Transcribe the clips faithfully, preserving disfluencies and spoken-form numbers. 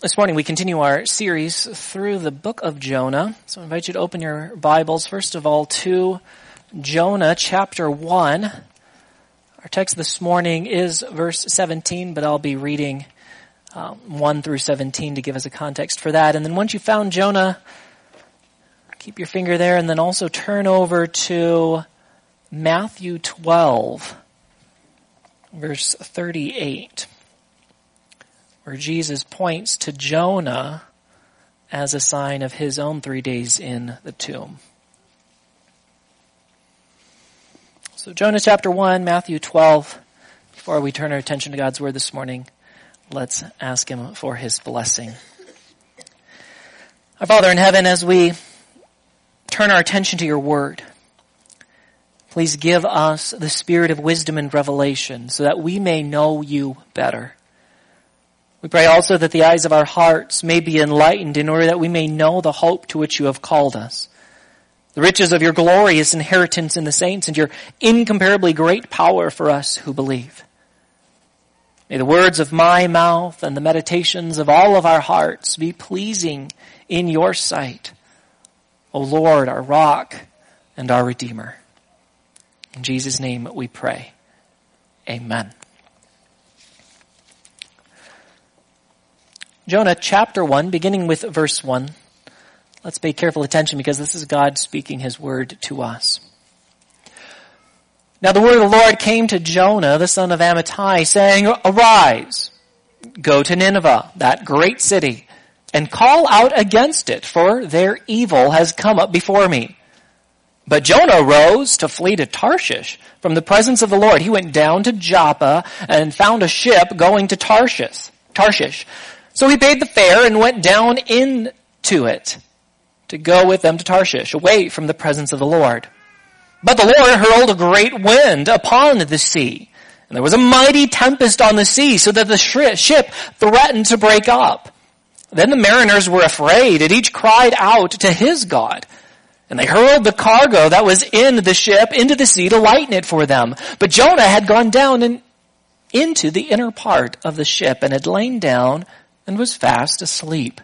This morning we continue our series through the book of Jonah. So I invite you to open your Bibles, first of all, to Jonah chapter one. Our text this morning is verse seventeen, but I'll be reading um, one through seventeen to give us a context for that. And then once you've found Jonah, keep your finger there, and then also turn over to Matthew twelve, verse thirty-eight. Where Jesus points to Jonah as a sign of his own three days in the tomb. So Jonah chapter one, Matthew twelve. Before we turn our attention to God's word this morning, let's ask him for his blessing. Our Father in heaven, as we turn our attention to your word, please give us the spirit of wisdom and revelation so that we may know you better. We pray also that the eyes of our hearts may be enlightened in order that we may know the hope to which you have called us, the riches of your glorious inheritance in the saints, and your incomparably great power for us who believe. May the words of my mouth and the meditations of all of our hearts be pleasing in your sight, O Lord, our rock and our Redeemer. In Jesus' name we pray. Amen. Jonah chapter one, beginning with verse one. Let's pay careful attention because this is God speaking his word to us. Now the word of the Lord came to Jonah, the son of Amittai, saying, Arise, go to Nineveh, that great city, and call out against it, for their evil has come up before me. But Jonah rose to flee to Tarshish from the presence of the Lord. He went down to Joppa and found a ship going to Tarshish. Tarshish. So he paid the fare and went down into it to go with them to Tarshish, away from the presence of the Lord. But the Lord hurled a great wind upon the sea, and there was a mighty tempest on the sea, so that the ship threatened to break up. Then the mariners were afraid, and each cried out to his God. And they hurled the cargo that was in the ship into the sea to lighten it for them. But Jonah had gone down and into the inner part of the ship and had lain down and was fast asleep.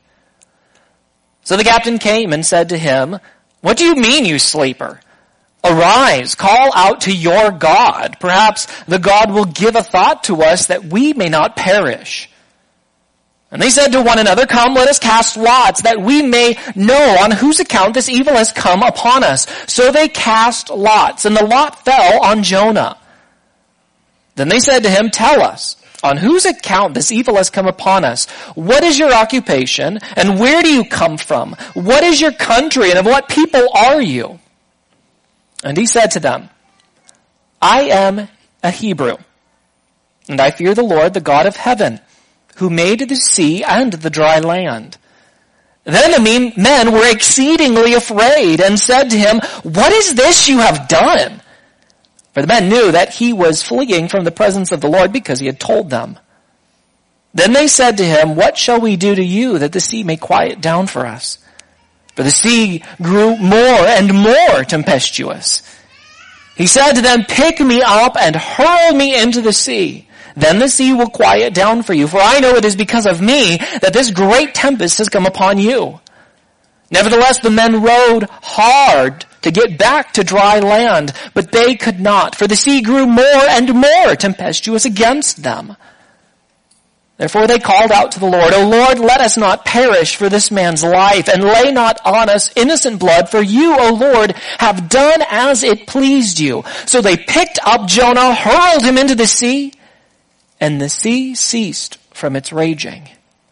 So the captain came and said to him, What do you mean, you sleeper? Arise, call out to your God. Perhaps the God will give a thought to us that we may not perish. And they said to one another, Come, let us cast lots, that we may know on whose account this evil has come upon us. So they cast lots, and the lot fell on Jonah. Then they said to him, Tell us, on whose account this evil has come upon us? What is your occupation, and where do you come from? What is your country, and of what people are you? And he said to them, I am a Hebrew, and I fear the Lord, the God of heaven, who made the sea and the dry land. Then the men were exceedingly afraid and said to him, What is this you have done? For the men knew that he was fleeing from the presence of the Lord because he had told them. Then they said to him, What shall we do to you that the sea may quiet down for us? For the sea grew more and more tempestuous. He said to them, Pick me up and hurl me into the sea. Then the sea will quiet down for you, for I know it is because of me that this great tempest has come upon you. Nevertheless, the men rowed hard to get back to dry land, but they could not, for the sea grew more and more tempestuous against them. Therefore they called out to the Lord, O Lord, let us not perish for this man's life, and lay not on us innocent blood, for you, O Lord, have done as it pleased you. So they picked up Jonah, hurled him into the sea, and the sea ceased from its raging.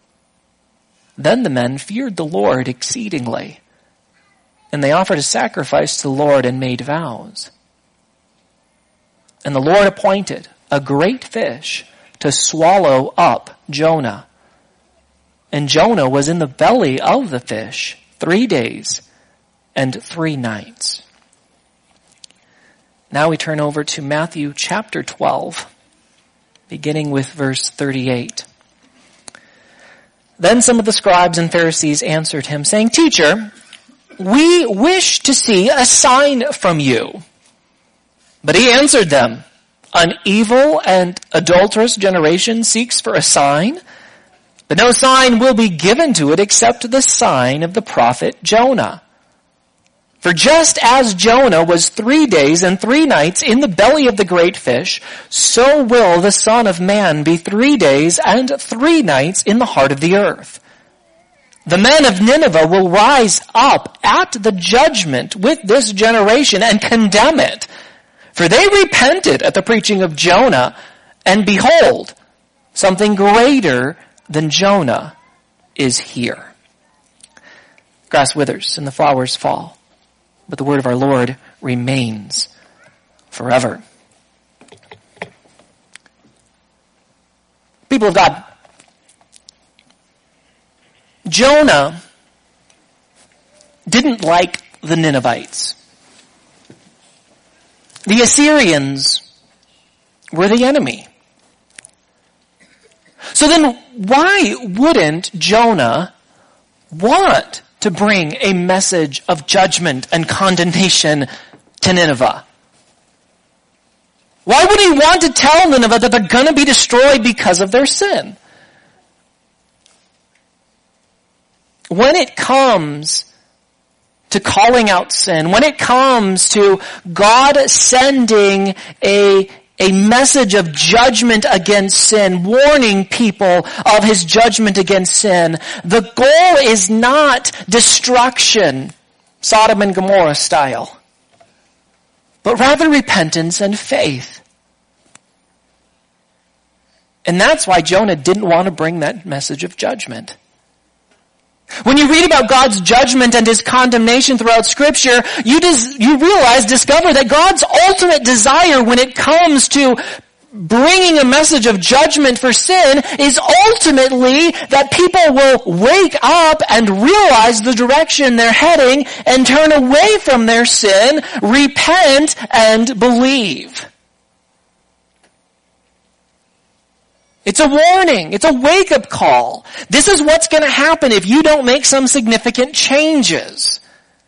Then the men feared the Lord exceedingly, and they offered a sacrifice to the Lord and made vows. And the Lord appointed a great fish to swallow up Jonah. And Jonah was in the belly of the fish three days and three nights. Now we turn over to Matthew chapter twelve, beginning with verse thirty-eight. Then some of the scribes and Pharisees answered him, saying, Teacher, we wish to see a sign from you. But he answered them, An evil and adulterous generation seeks for a sign, But no sign will be given to it except the sign of the prophet Jonah. For just as Jonah was three days and three nights in the belly of the great fish, so will the Son of Man be three days and three nights in the heart of the earth. The men of Nineveh will rise up at the judgment with this generation and condemn it. For they repented at the preaching of Jonah, and behold, something greater than Jonah is here. Grass withers and the flowers fall, but the word of our Lord remains forever. People of God, Jonah didn't like the Ninevites. The Assyrians were the enemy. So then why wouldn't Jonah want to bring a message of judgment and condemnation to Nineveh? Why would he want to tell Nineveh that they're going to be destroyed because of their sin? When it comes to calling out sin, when it comes to God sending a A message of judgment against sin, warning people of his judgment against sin, the goal is not destruction, Sodom and Gomorrah style, but rather repentance and faith. And that's why Jonah didn't want to bring that message of judgment. When you read about God's judgment and his condemnation throughout Scripture, you dis- you realize, discover that God's ultimate desire when it comes to bringing a message of judgment for sin is ultimately that people will wake up and realize the direction they're heading and turn away from their sin, repent, and believe. It's a warning. It's a wake-up call. This is what's going to happen if you don't make some significant changes.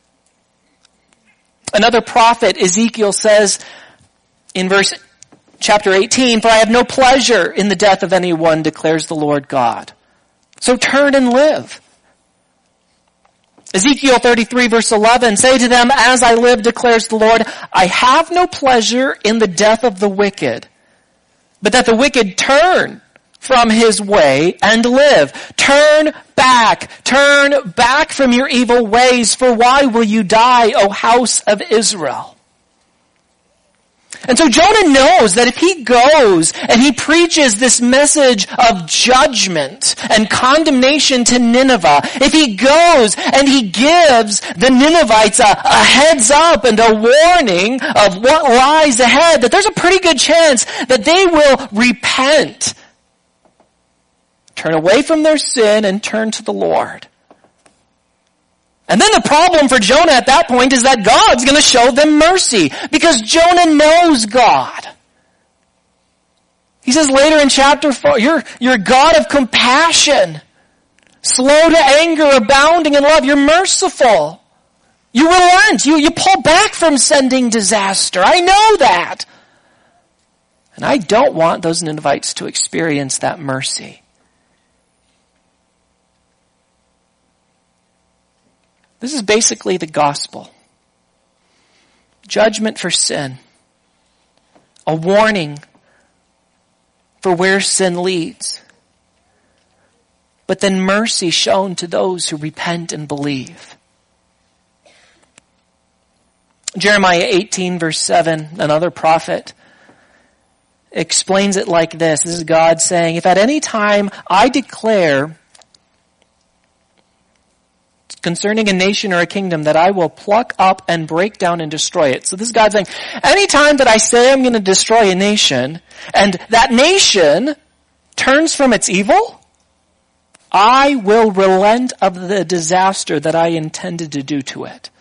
Another prophet, Ezekiel, says in verse chapter eighteen, "For I have no pleasure in the death of anyone, declares the Lord God. So turn and live." Ezekiel thirty-three verse eleven, "Say to them, as I live, declares the Lord, I have no pleasure in the death of the wicked, but that the wicked turn from his way and live. Turn back, turn back from your evil ways, for why will you die, O house of Israel?" And so Jonah knows that if he goes and he preaches this message of judgment and condemnation to Nineveh, if he goes and he gives the Ninevites a, a heads up and a warning of what lies ahead, that there's a pretty good chance that they will repent, turn away from their sin, and turn to the Lord. And then the problem for Jonah at that point is that God's going to show them mercy, because Jonah knows God. He says later in chapter four, you're, you're a God of compassion, slow to anger, abounding in love. You're merciful. You relent. You, you pull back from sending disaster. I know that. And I don't want those Ninevites to experience that mercy. This is basically the gospel. Judgment for sin. A warning for where sin leads. But then mercy shown to those who repent and believe. Jeremiah eighteen verse seven, another prophet, explains it like this. This is God saying, "If at any time I declare concerning a nation or a kingdom that I will pluck up and break down and destroy it." So this is God saying, anytime that I say I'm going to destroy a nation, and that nation turns from its evil, I will relent of the disaster that I intended to do to it.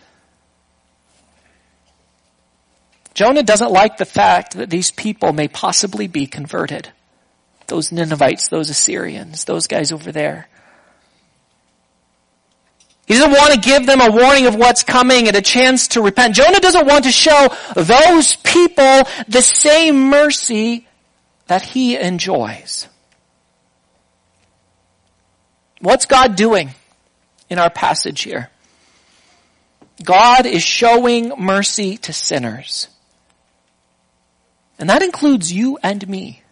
Jonah doesn't like the fact that these people may possibly be converted. Those Ninevites, those Assyrians, those guys over there. He doesn't want to give them a warning of what's coming and a chance to repent. Jonah doesn't want to show those people the same mercy that he enjoys. What's God doing in our passage here? God is showing mercy to sinners. And that includes you and me.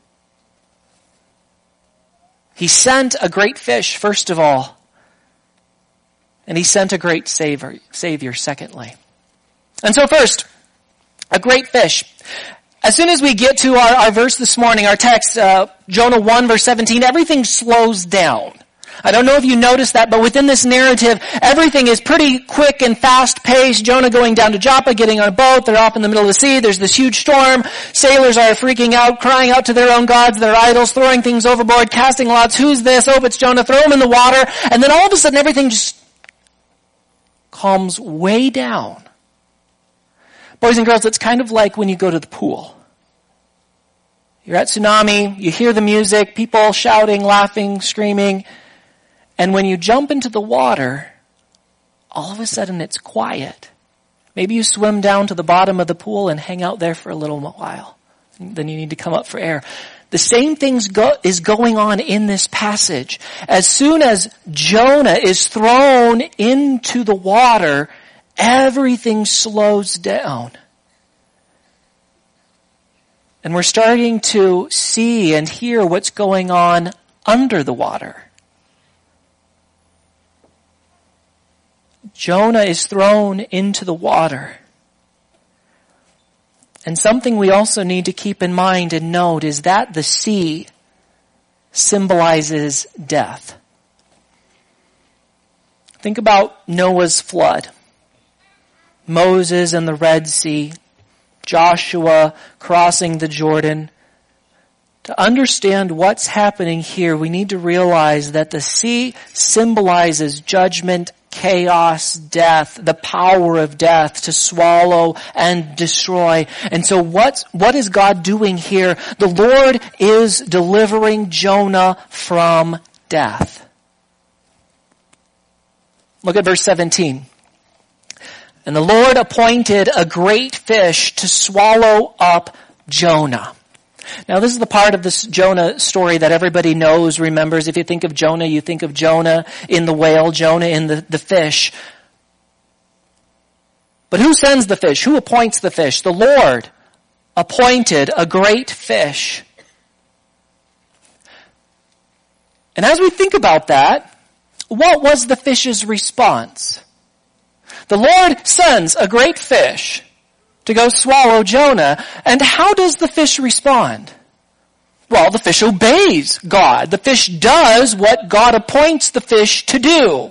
He sent a great fish, first of all. And he sent a great savior, savior, secondly. And so first, a great fish. As soon as we get to our, our verse this morning, our text, uh, Jonah one verse seventeen, everything slows down. I don't know if you noticed that, but within this narrative, everything is pretty quick and fast-paced. Jonah going down to Joppa, getting on a boat. They're off in the middle of the sea. There's this huge storm. Sailors are freaking out, crying out to their own gods, their idols, throwing things overboard, casting lots. Who's this? Oh, it's Jonah. Throw him in the water. And then all of a sudden, everything just calms way down. Boys and girls, it's kind of like when you go to the pool. You're at Tsunami. You hear the music, people shouting, laughing, screaming. And when you jump into the water, all of a sudden it's quiet. Maybe you swim down to the bottom of the pool and hang out there for a little while. Then you need to come up for air. The same thing go, is going on in this passage. As soon as Jonah is thrown into the water, everything slows down. And we're starting to see and hear what's going on under the water. Jonah is thrown into the water. And something we also need to keep in mind and note is that the sea symbolizes death. Think about Noah's flood. Moses and the Red Sea. Joshua crossing the Jordan. To understand what's happening here, we need to realize that the sea symbolizes judgment, chaos, death, the power of death to swallow and destroy. And so what's, what is God doing here? The Lord is delivering Jonah from death. Look at verse seventeen. And the Lord appointed a great fish to swallow up Jonah. Now this is the part of this Jonah story that everybody knows, remembers. If you think of Jonah, you think of Jonah in the whale, Jonah in the, the fish. But who sends the fish? Who appoints the fish? The Lord appointed a great fish. And as we think about that, what was the fish's response? The Lord sends a great fish to go swallow Jonah. And how does the fish respond? Well, the fish obeys God. The fish does what God appoints the fish to do.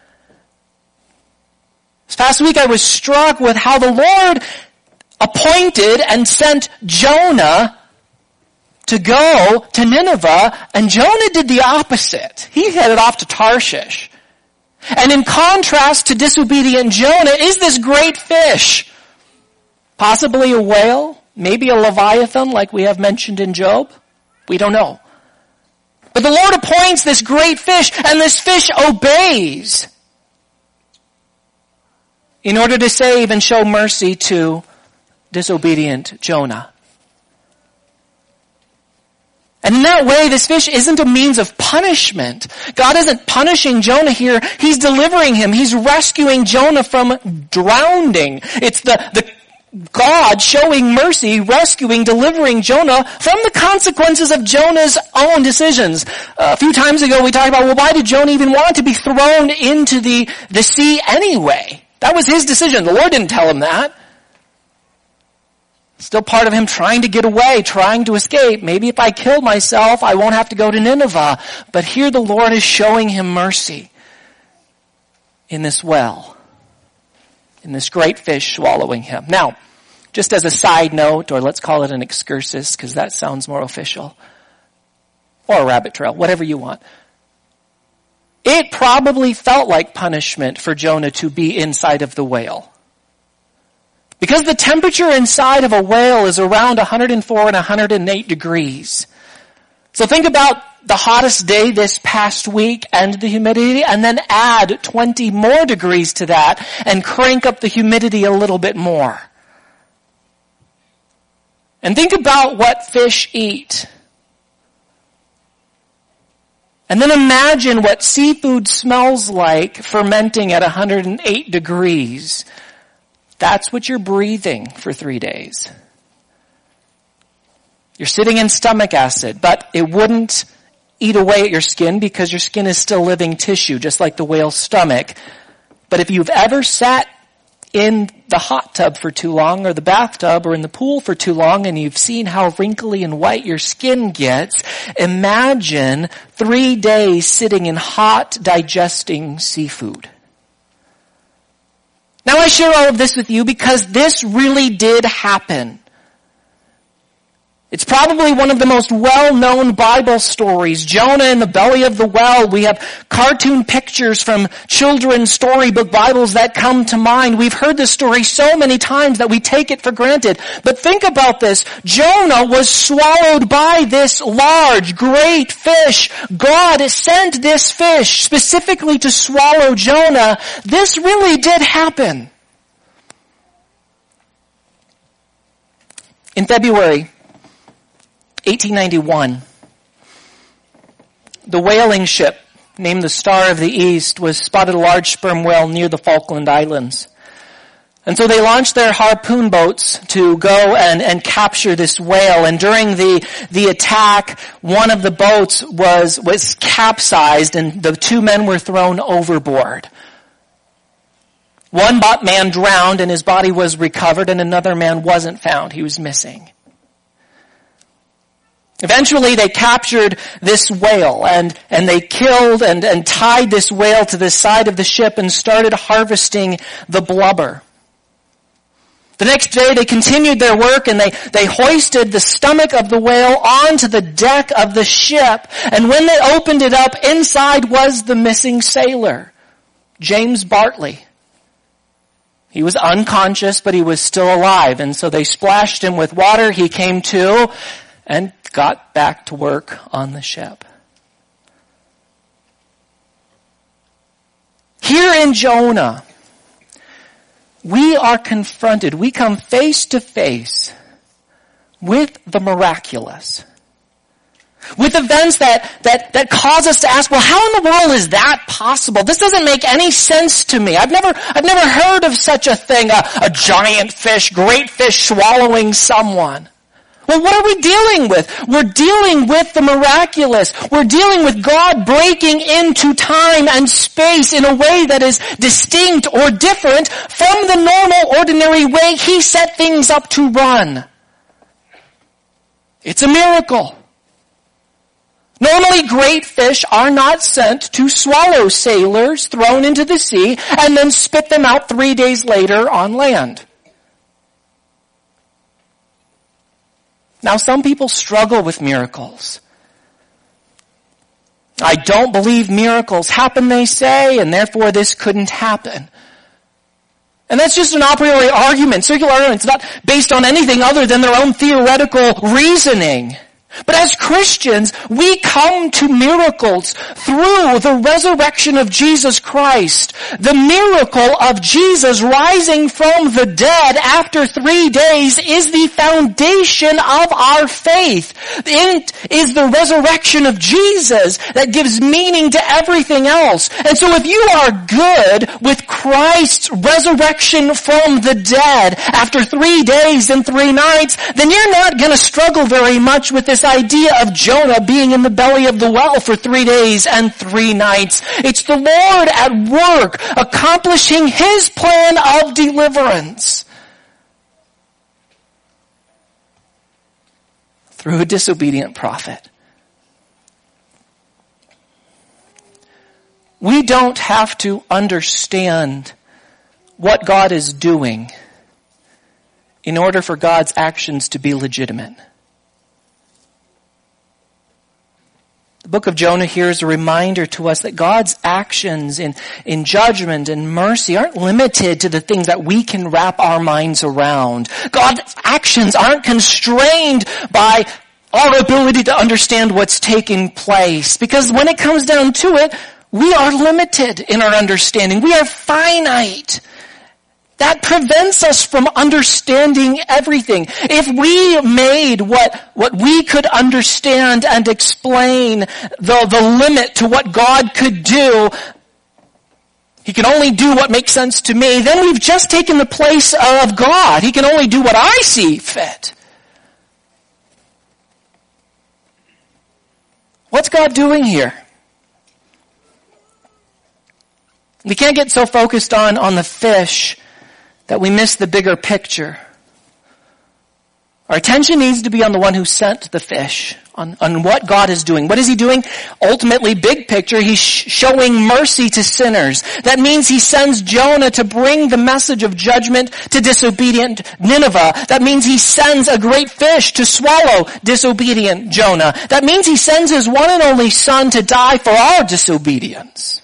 This past week I was struck with how the Lord appointed and sent Jonah to go to Nineveh, and Jonah did the opposite. He headed off to Tarshish. And in contrast to disobedient Jonah is this great fish. Possibly a whale, maybe a leviathan like we have mentioned in Job. We don't know. But the Lord appoints this great fish, and this fish obeys in order to save and show mercy to disobedient Jonah. And in that way, this fish isn't a means of punishment. God isn't punishing Jonah here. He's delivering him. He's rescuing Jonah from drowning. It's the, the God showing mercy, rescuing, delivering Jonah from the consequences of Jonah's own decisions. Uh, a few times ago we talked about, well, why did Jonah even want to be thrown into the, the sea anyway? That was his decision. The Lord didn't tell him that. Still part of him trying to get away, trying to escape. Maybe if I kill myself, I won't have to go to Nineveh. But here the Lord is showing him mercy in this well, in this great fish swallowing him. Now, just as a side note, or let's call it an excursus, because that sounds more official, or a rabbit trail, whatever you want. It probably felt like punishment for Jonah to be inside of the whale. Because the temperature inside of a whale is around one hundred four and one hundred eight degrees. So think about the hottest day this past week and the humidity, and then add twenty more degrees to that and crank up the humidity a little bit more. And think about what fish eat. And then imagine what seafood smells like fermenting at one hundred eight degrees. That's what you're breathing for three days. You're sitting in stomach acid, but it wouldn't eat away at your skin because your skin is still living tissue, just like the whale's stomach. But if you've ever sat in the hot tub for too long, or the bathtub, or in the pool for too long, and you've seen how wrinkly and white your skin gets, imagine three days sitting in hot, digesting seafood. Now I share all of this with you because this really did happen. It's probably one of the most well-known Bible stories. Jonah in the belly of the well. We have cartoon pictures from children's storybook Bibles that come to mind. We've heard this story so many times that we take it for granted. But think about this. Jonah was swallowed by this large, great fish. God sent this fish specifically to swallow Jonah. This really did happen. In February eighteen ninety-one, the whaling ship named the Star of the East was spotted a large sperm whale near the Falkland Islands. And so they launched their harpoon boats to go and, and capture this whale. And during the, the attack, one of the boats was, was capsized and the two men were thrown overboard. One man drowned and his body was recovered, and another man wasn't found. He was missing. Eventually they captured this whale and, and they killed and, and tied this whale to the side of the ship and started harvesting the blubber. The next day they continued their work and they, they hoisted the stomach of the whale onto the deck of the ship. And when they opened it up, inside was the missing sailor, James Bartley. He was unconscious, but he was still alive. And so they splashed him with water. He came to and got back to work on the ship. Here in Jonah, we are confronted, we come face to face with the miraculous. With events that, that, that cause us to ask, well, how in the world is that possible? This doesn't make any sense to me. I've never, I've never heard of such a thing, a, a giant fish, great fish swallowing someone. Well, what are we dealing with? We're dealing with the miraculous. We're dealing with God breaking into time and space in a way that is distinct or different from the normal, ordinary way He set things up to run. It's a miracle. Normally, great fish are not sent to swallow sailors thrown into the sea and then spit them out three days later on land. Now, some people struggle with miracles. I don't believe miracles happen, they say, and therefore this couldn't happen. And that's just an a priori argument, circular argument. It's not based on anything other than their own theoretical reasoning. But as Christians, we come to miracles through the resurrection of Jesus Christ. The miracle of Jesus rising from the dead after three days is the foundation of our faith. It is the resurrection of Jesus that gives meaning to everything else. And so if you are good with Christ's resurrection from the dead after three days and three nights, then you're not going to struggle very much with this idea of Jonah being in the belly of the well for three days and three nights. It's the Lord at work accomplishing His plan of deliverance through a disobedient prophet. We don't have to understand what God is doing in order for God's actions to be legitimate. The book of Jonah here is a reminder to us that God's actions in, in judgment and mercy aren't limited to the things that we can wrap our minds around. God's actions aren't constrained by our ability to understand what's taking place. Because when it comes down to it, we are limited in our understanding. We are finite. That prevents us from understanding everything. If we made what, what we could understand and explain the, the limit to what God could do, He can only do what makes sense to me, then we've just taken the place of God. He can only do what I see fit. What's God doing here? We can't get so focused on, on the fish that we miss the bigger picture. Our attention needs to be on the one who sent the fish, on, on what God is doing. What is He doing? Ultimately, big picture, He's sh- showing mercy to sinners. That means He sends Jonah to bring the message of judgment to disobedient Nineveh. That means He sends a great fish to swallow disobedient Jonah. That means He sends His one and only Son to die for our disobedience.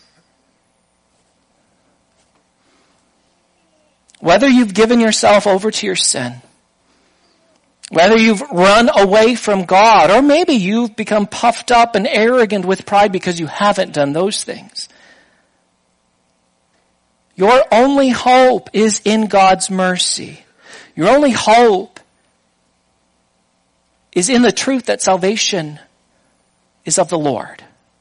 Whether you've given yourself over to your sin, whether you've run away from God, or maybe you've become puffed up and arrogant with pride because you haven't done those things, your only hope is in God's mercy. Your only hope is in the truth that salvation is of the Lord.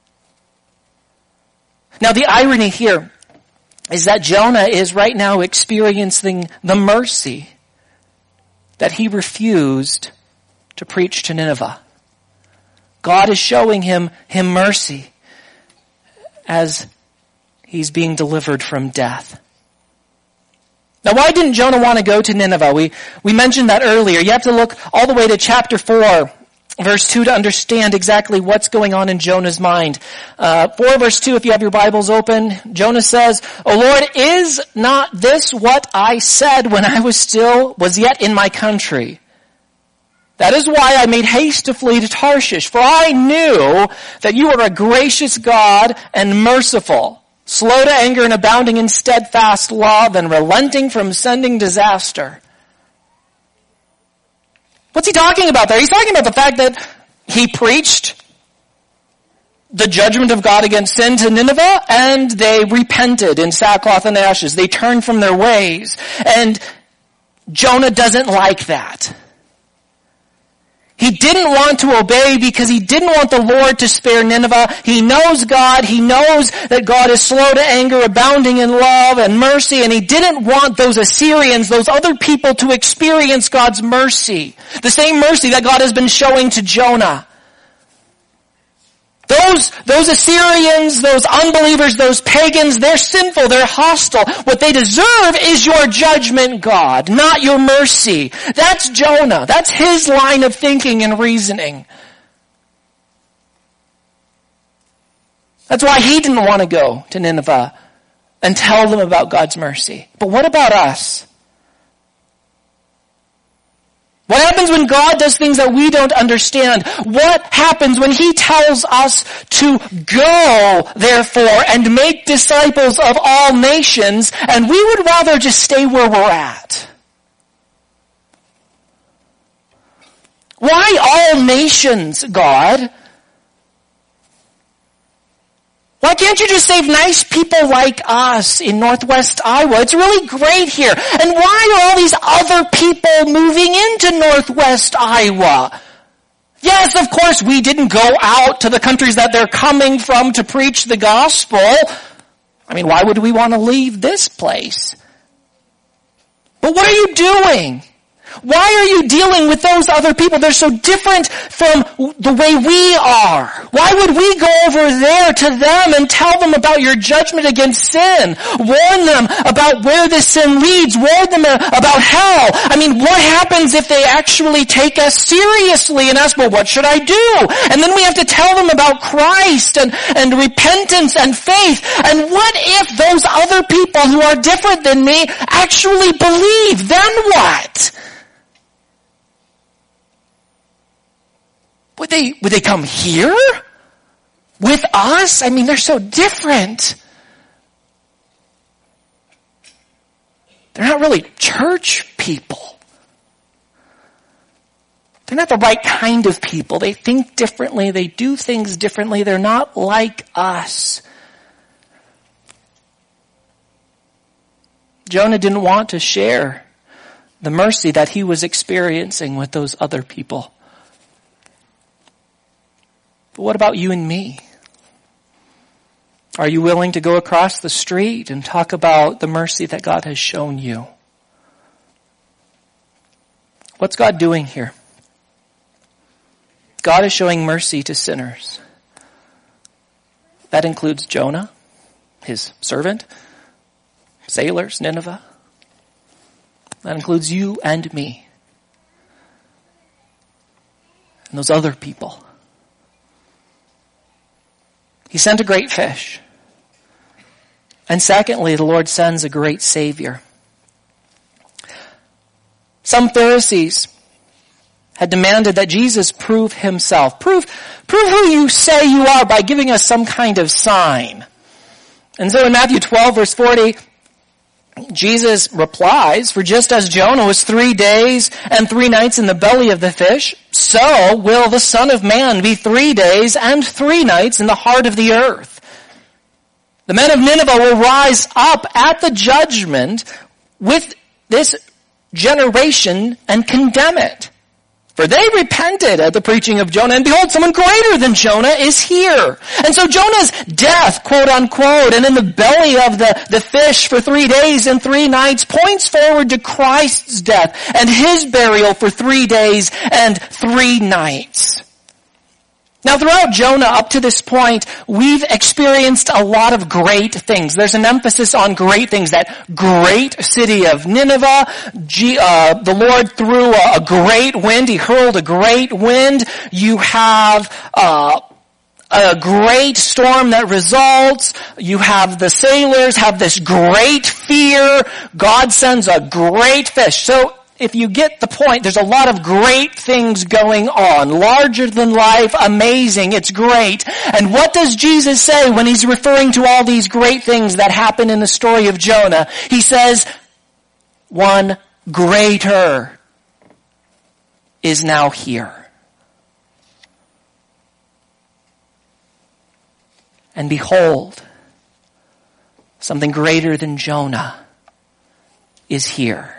Now, the irony here is that Jonah is right now experiencing the mercy that he refused to preach to Nineveh. God is showing him, him mercy as he's being delivered from death. Now, why didn't Jonah want to go to Nineveh? We, we mentioned that earlier. You have to look all the way to chapter four, verse two, to understand exactly what's going on in Jonah's mind. Uh, four verse two, if you have your Bibles open, Jonah says, "O Lord, is not this what I said when I was still, was yet in my country? That is why I made haste to flee to Tarshish, for I knew that you are a gracious God and merciful, slow to anger and abounding in steadfast love and relenting from sending disaster." What's he talking about there? He's talking about the fact that he preached the judgment of God against sin to Nineveh, and they repented in sackcloth and ashes. They turned from their ways. And Jonah doesn't like that. He didn't want to obey because he didn't want the Lord to spare Nineveh. He knows God. He knows that God is slow to anger, abounding in love and mercy, and he didn't want those Assyrians, those other people, to experience God's mercy. The same mercy that God has been showing to Jonah. Those, those Assyrians, those unbelievers, those pagans, they're sinful, they're hostile. What they deserve is your judgment, God, not your mercy. That's Jonah. That's his line of thinking and reasoning. That's why he didn't want to go to Nineveh and tell them about God's mercy. But what about us? What happens when God does things that we don't understand? What happens when He tells us to go, therefore, and make disciples of all nations, and we would rather just stay where we're at? Why all nations, God? Why can't you just save nice people like us in Northwest Iowa? It's really great here. And why are all these other people moving into Northwest Iowa? Yes, of course, we didn't go out to the countries that they're coming from to preach the gospel. I mean, why would we want to leave this place? But what are you doing? Why are you dealing with those other people? They're so different from the way we are. Why would we go over there to them and tell them about your judgment against sin? Warn them about where this sin leads. Warn them about hell. I mean, what happens if they actually take us seriously and ask, well, what should I do? And then we have to tell them about Christ and, and repentance and faith. And what if those other people who are different than me actually believe? Then what? Would they, would they come here with us? I mean, they're so different. They're not really church people. They're not the right kind of people. They think differently. They do things differently. They're not like us. Jonah didn't want to share the mercy that he was experiencing with those other people. But what about you and me? Are you willing to go across the street and talk about the mercy that God has shown you? What's God doing here? God is showing mercy to sinners. That includes Jonah, his servant, sailors, Nineveh. That includes you and me. And those other people. He sent a great fish. And secondly, the Lord sends a great Savior. Some Pharisees had demanded that Jesus prove himself. Prove, prove who you say you are by giving us some kind of sign. And so in Matthew twelve verse forty, Jesus replies, "For just as Jonah was three days and three nights in the belly of the fish, so will the Son of Man be three days and three nights in the heart of the earth. The men of Nineveh will rise up at the judgment with this generation and condemn it. For they repented at the preaching of Jonah, and behold, someone greater than Jonah is here." And so Jonah's death, quote unquote, and in the belly of the, the fish for three days and three nights points forward to Christ's death and his burial for three days and three nights. Now throughout Jonah up to this point, we've experienced a lot of great things. There's an emphasis on great things. That great city of Nineveh, G, uh, the Lord threw a, a great wind. He hurled a great wind. You have uh, a great storm that results. You have the sailors have this great fear. God sends a great fish. So if you get the point, there's a lot of great things going on. Larger than life, amazing, it's great. And what does Jesus say when he's referring to all these great things that happen in the story of Jonah? He says, one greater is now here. And behold, something greater than Jonah is here.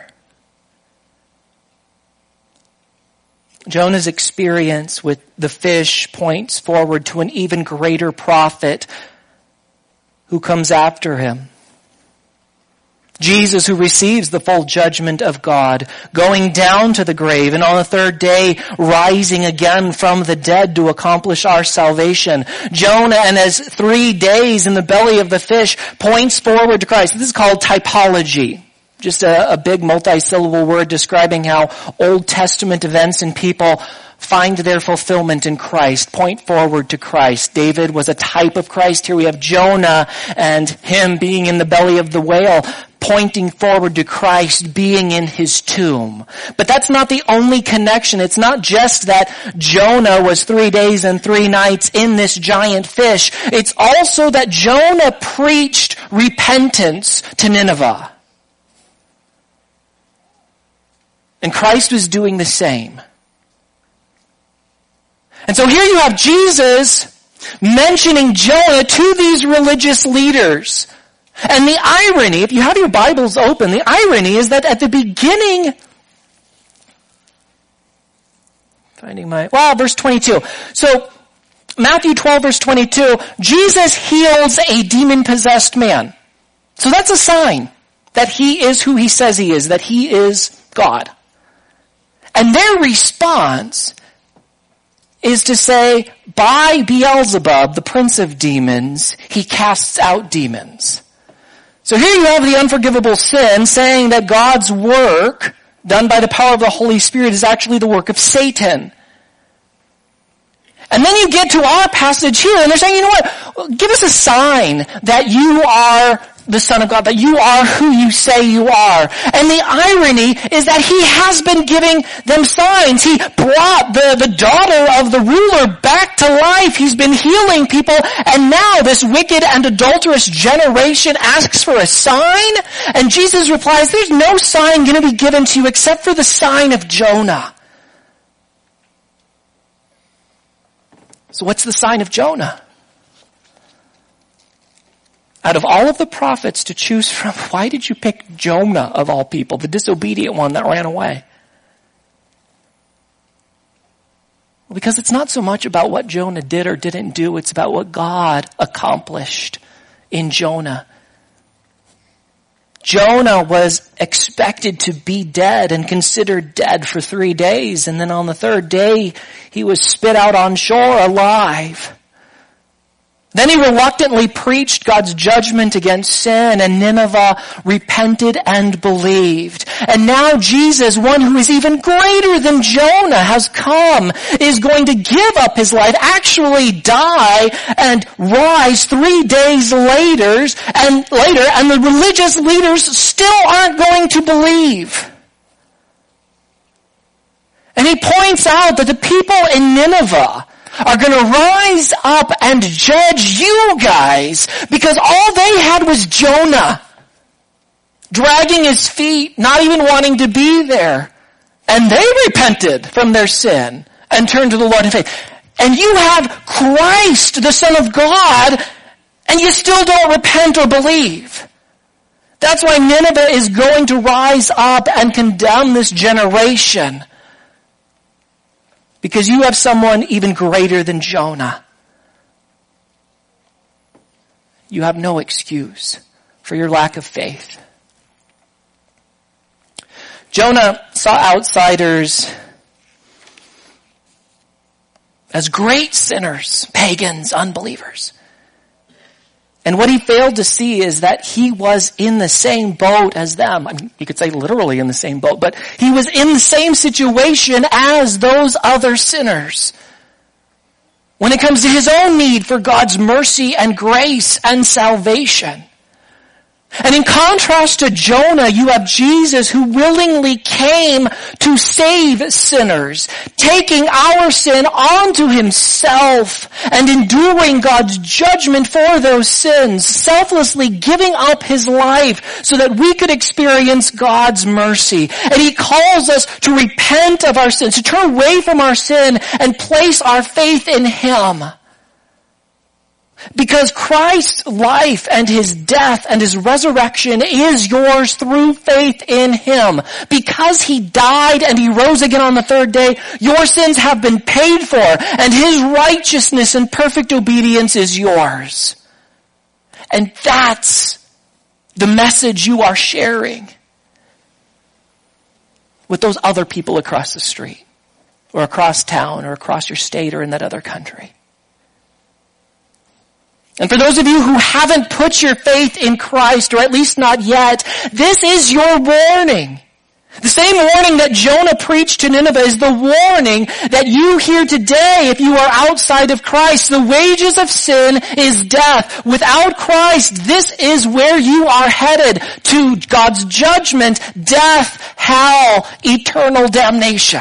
Jonah's experience with the fish points forward to an even greater prophet who comes after him. Jesus, who receives the full judgment of God, going down to the grave and on the third day rising again from the dead to accomplish our salvation. Jonah and his three days in the belly of the fish points forward to Christ. This is called typology. Just a, a big multi-syllable word describing how Old Testament events and people find their fulfillment in Christ, point forward to Christ. David was a type of Christ. Here we have Jonah and him being in the belly of the whale, pointing forward to Christ being in his tomb. But that's not the only connection. It's not just that Jonah was three days and three nights in this giant fish. It's also that Jonah preached repentance to Nineveh. And Christ was doing the same. And so here you have Jesus mentioning Jonah to these religious leaders. And the irony, if you have your Bibles open, the irony is that at the beginning, finding my, well, verse twenty-two. So, Matthew twelve verse twenty-two, Jesus heals a demon-possessed man. So that's a sign that he is who he says he is, that he is God. And their response is to say, by Beelzebub, the prince of demons, he casts out demons. So here you have the unforgivable sin saying that God's work, done by the power of the Holy Spirit, is actually the work of Satan. And then you get to our passage here, and they're saying, you know what, give us a sign that you are the Son of God, that you are who you say you are. And the irony is that he has been giving them signs. He brought the, the daughter of the ruler back to life. He's been healing people. And now this wicked and adulterous generation asks for a sign. And Jesus replies, there's no sign going to be given to you except for the sign of Jonah. So what's the sign of Jonah? Out of all of the prophets to choose from, why did you pick Jonah of all people, the disobedient one that ran away? Well, because it's not so much about what Jonah did or didn't do, it's about what God accomplished in Jonah. Jonah was expected to be dead and considered dead for three days. And then on the third day, he was spit out on shore alive. Then he reluctantly preached God's judgment against sin, and Nineveh repented and believed. And now Jesus, one who is even greater than Jonah, has come, is going to give up his life, actually die, and rise three days later, and later, and the religious leaders still aren't going to believe. And he points out that the people in Nineveh are going to rise up and judge you guys because all they had was Jonah dragging his feet, not even wanting to be there. And they repented from their sin and turned to the Lord in faith. And you have Christ, the Son of God, and you still don't repent or believe. That's why Nineveh is going to rise up and condemn this generation. Because you have someone even greater than Jonah. You have no excuse for your lack of faith. Jonah saw outsiders as great sinners, pagans, unbelievers. And what he failed to see is that he was in the same boat as them. I mean, you could say literally in the same boat, but he was in the same situation as those other sinners. When it comes to his own need for God's mercy and grace and salvation. And in contrast to Jonah, you have Jesus who willingly came to save sinners, taking our sin onto himself and enduring God's judgment for those sins, selflessly giving up his life so that we could experience God's mercy. And he calls us to repent of our sins, to turn away from our sin and place our faith in him. Because Christ's life and his death and his resurrection is yours through faith in him. Because he died and he rose again on the third day, your sins have been paid for, and his righteousness and perfect obedience is yours. And that's the message you are sharing with those other people across the street, or across town, or across your state, or in that other country. And for those of you who haven't put your faith in Christ, or at least not yet, this is your warning. The same warning that Jonah preached to Nineveh is the warning that you hear today if you are outside of Christ. The wages of sin is death. Without Christ, this is where you are headed, to God's judgment, death, hell, eternal damnation.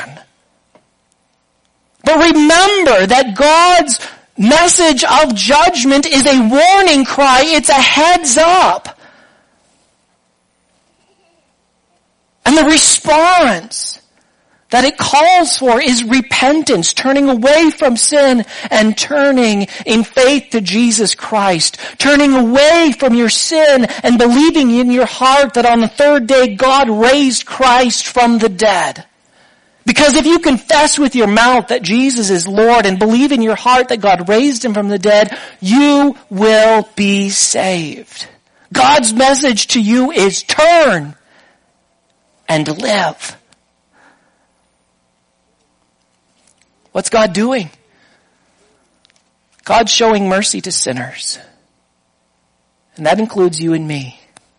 But remember that God's message of judgment is a warning cry. It's a heads up. And the response that it calls for is repentance, turning away from sin and turning in faith to Jesus Christ, turning away from your sin and believing in your heart that on the third day God raised Christ from the dead. Because if you confess with your mouth that Jesus is Lord and believe in your heart that God raised him from the dead, you will be saved. God's message to you is turn and live. What's God doing? God's showing mercy to sinners. And that includes you and me.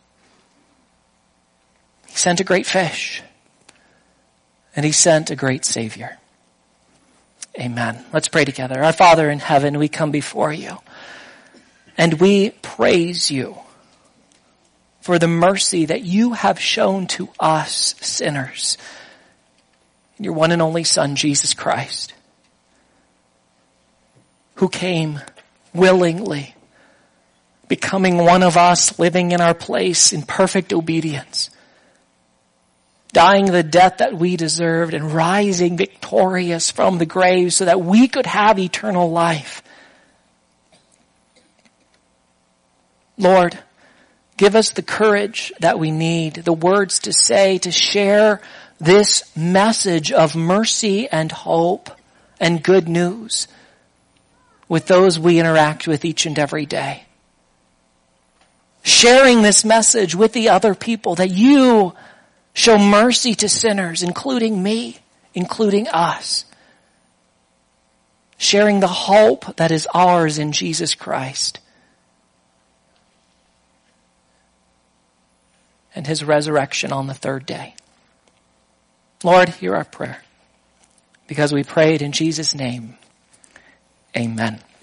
He sent a great fish. And he sent a great Savior. Amen. Let's pray together. Our Father in heaven, we come before you. And we praise you for the mercy that you have shown to us sinners. Your one and only Son, Jesus Christ, who came willingly, becoming one of us, living in our place in perfect obedience, dying the death that we deserved and rising victorious from the grave so that we could have eternal life. Lord, give us the courage that we need, the words to say, to share this message of mercy and hope and good news with those we interact with each and every day. Sharing this message with the other people that you show mercy to sinners, including me, including us. Sharing the hope that is ours in Jesus Christ and his resurrection on the third day. Lord, hear our prayer, because we prayed in Jesus' name. Amen.